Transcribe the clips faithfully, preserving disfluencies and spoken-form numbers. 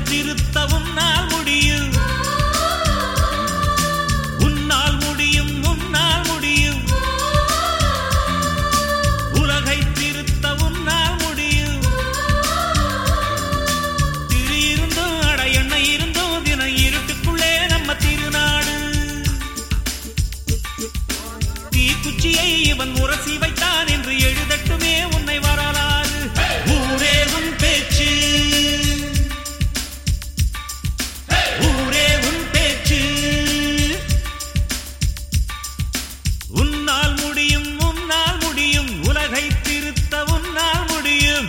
திருத்த உன்னால் முடியும், உன்னால் முடியும், உன்னால் முடியும். உலகை திருத்த உன்னால் முடியும். திரு இருந்தும் அட எண்ணெய் இருந்தும் தினம் இருட்டுக்குள்ளே நம்ம திருநாடு. தீக்குச்சியை இவன் உரசி வைத்தான் என்று எழுதட்டுமே உன்னை வரலாறு. ஊரே உன் பேச்சு, ஊரே உன் பேச்சு. உன்னால் முடியும், உன்னால் முடியும். உலகை திருத்த உன்னால் முடியும்.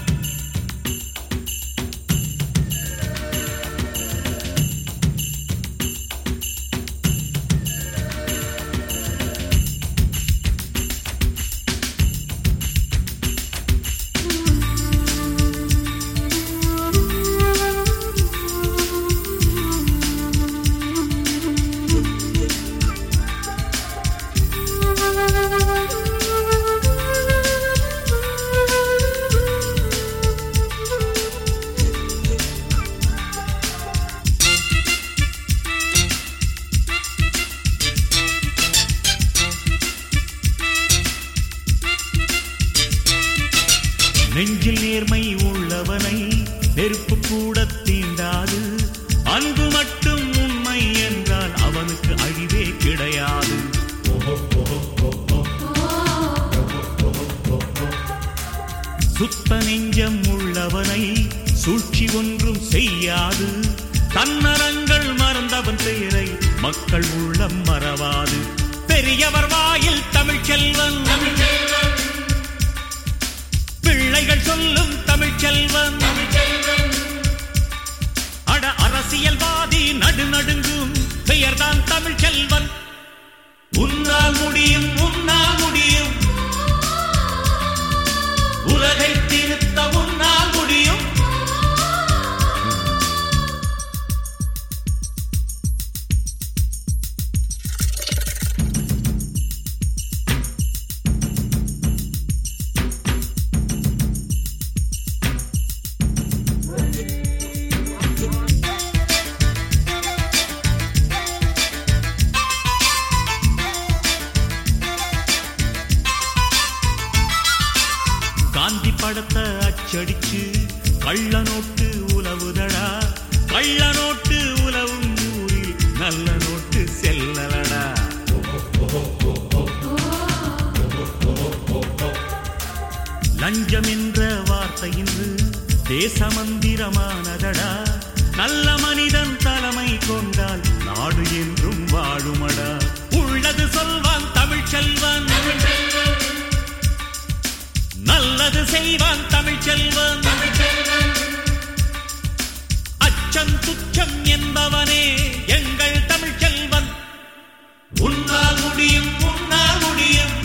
நெஞ்சில் நேர்மை உள்ளவனை நெருப்பு கூட தீண்டாது. அன்பு மட்டும் உண்மை என்றால் அவனுக்கு அழிவே கிடையாது. சுத்த நெஞ்சம் உள்ளவனை சூழ்ச்சி ஒன்றும் செய்யாது. தன்னரங்கள் மறந்தவன் பெயரை மக்கள் உள்ளம் மறவாது. பெரியவர் வாயில் தமிழ் செல்வன், பிள்ளைகள் சொல்லும் தமிழ் செல்வன். அட அரசியல்வாதி நடு நடுங்கும் பெயர்தான் தமிழ் செல்வன். உன்னால் முடியும், உன்னால் முடியும். உலகை திருத்த உன்னால் முடியும். காந்தி படத்தை அச்சடிச்சு கள்ள நோட்டு உலவுதடா. கள்ள நோட்டு உலவும் ஊரில் நல்ல நோட்டு செல்லலடா. லஞ்சம் என்ற வார்த்தை இன்று தேச மந்திரமானதடா. நல்ல மனிதன் தலைமை கொண்டால் நாடு என்றும் வாழுமடா. உள்ளது சொல்வான் தமிழ் செல்வன், நல்லது செய்வான் தமிழ் செல்வன். அச்சம் துச்சம் என்பவனே எங்கள் தமிழ் செல்வன். உன்னால் முடியும், உன்னால் முடியும்.